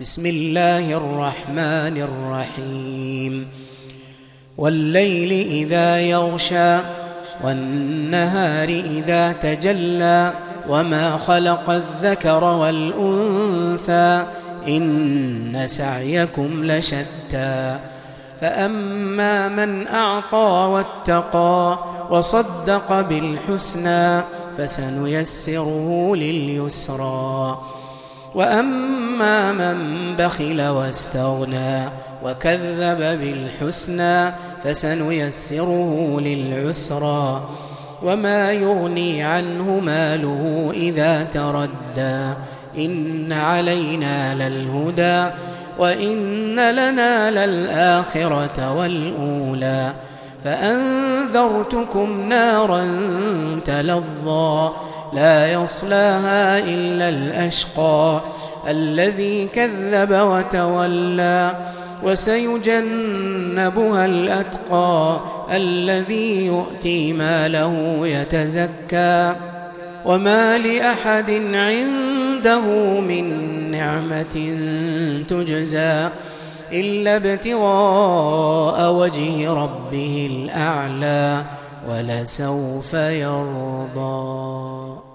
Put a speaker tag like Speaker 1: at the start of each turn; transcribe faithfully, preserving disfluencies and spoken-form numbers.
Speaker 1: بسم الله الرحمن الرحيم والليل إذا يغشى والنهار إذا تجلى وما خلق الذكر والأنثى إن سعيكم لشتى فأما من أعطى واتقى وصدق بالحسنى فسنيسره لليسرى وأما من بخل واستغنى وكذب بالحسنى فسنيسره للعسرى وما يغني عنه ماله إذا تردى إن علينا للهدى وإن لنا للآخرة والأولى فأنذرتكم نارا تلظى لا يصلاها إلا الأشقى الذي كذب وتولى وسيجنبها الأتقى الذي يؤتي ماله يتزكى وما لأحد عنده من نعمة تجزى إلا ابتغاء وجه ربه الأعلى ولسوف يرضى.